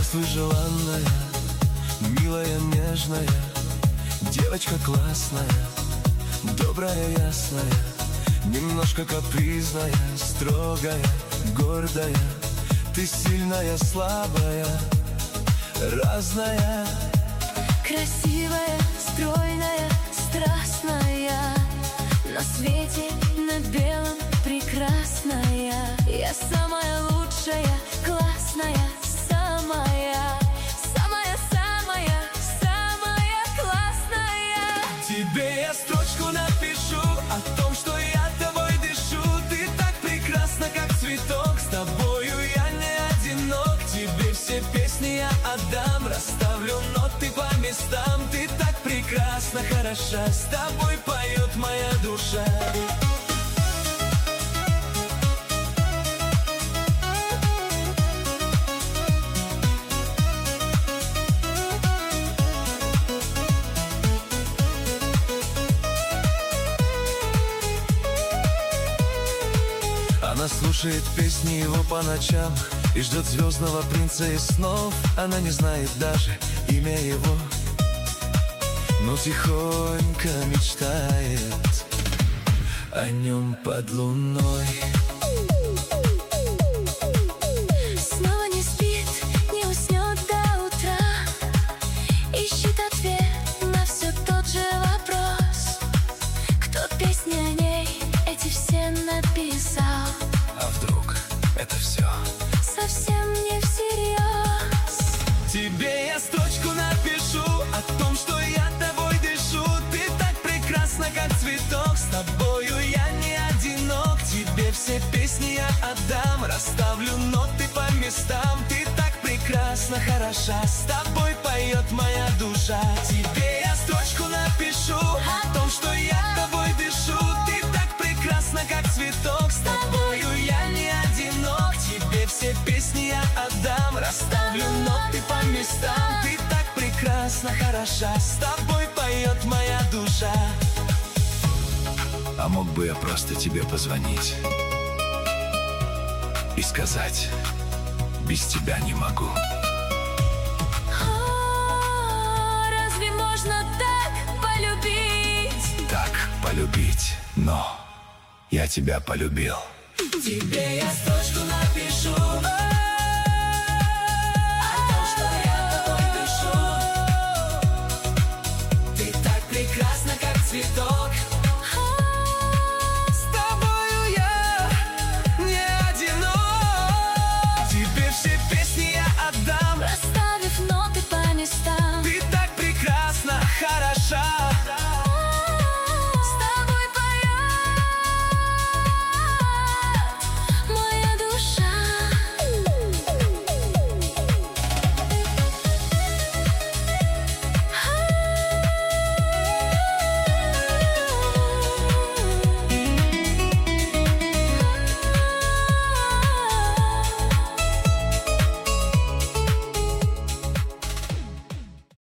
Здравствуй, желанная, милая, нежная, девочка классная, добрая, ясная, немножко капризная, строгая, гордая. Ты сильная, слабая, разная. Красивая, стройная, страстная, на свете, на белом, прекрасная. Я самая лучшая, классная, самая, самая, самая, самая классная. Тебе я строчку напишу о том, что я тобой дышу. Ты так прекрасна, как цветок, с тобою я не одинок. Тебе все песни я отдам, расставлю ноты по местам. Ты так прекрасна, хороша, с тобой поет моя душа. Она слушает песни его по ночам и ждет звездного принца из снов. Она не знает даже имя его, но тихонько мечтает о нем под луной. Снова не спит, не уснет до утра, ищет ответ на все тот же вопрос. Кто песни о ней эти все написал? А вдруг это все Совсем не всерьез. Тебе я строчку напишу о том, что я тобой дышу. Ты так прекрасна, как цветок, с тобою я не одинок. Тебе все песни я отдам, расставлю ноты по местам. Ты так прекрасна, хороша, с тобой поет моя душа. Тебе я строчку напишу о том, что я тобой дышу. Ты так прекрасна, как цветок, с тобою я не одинок. Тебе все песни я отдам, расставлю ноты по местам. Ты так прекрасна, хороша, с тобой поет моя душа. А мог бы я просто тебе позвонить и сказать: без тебя не могу. Разве можно так полюбить? Так полюбить, но я тебя полюбил. Тебе я строчку напишу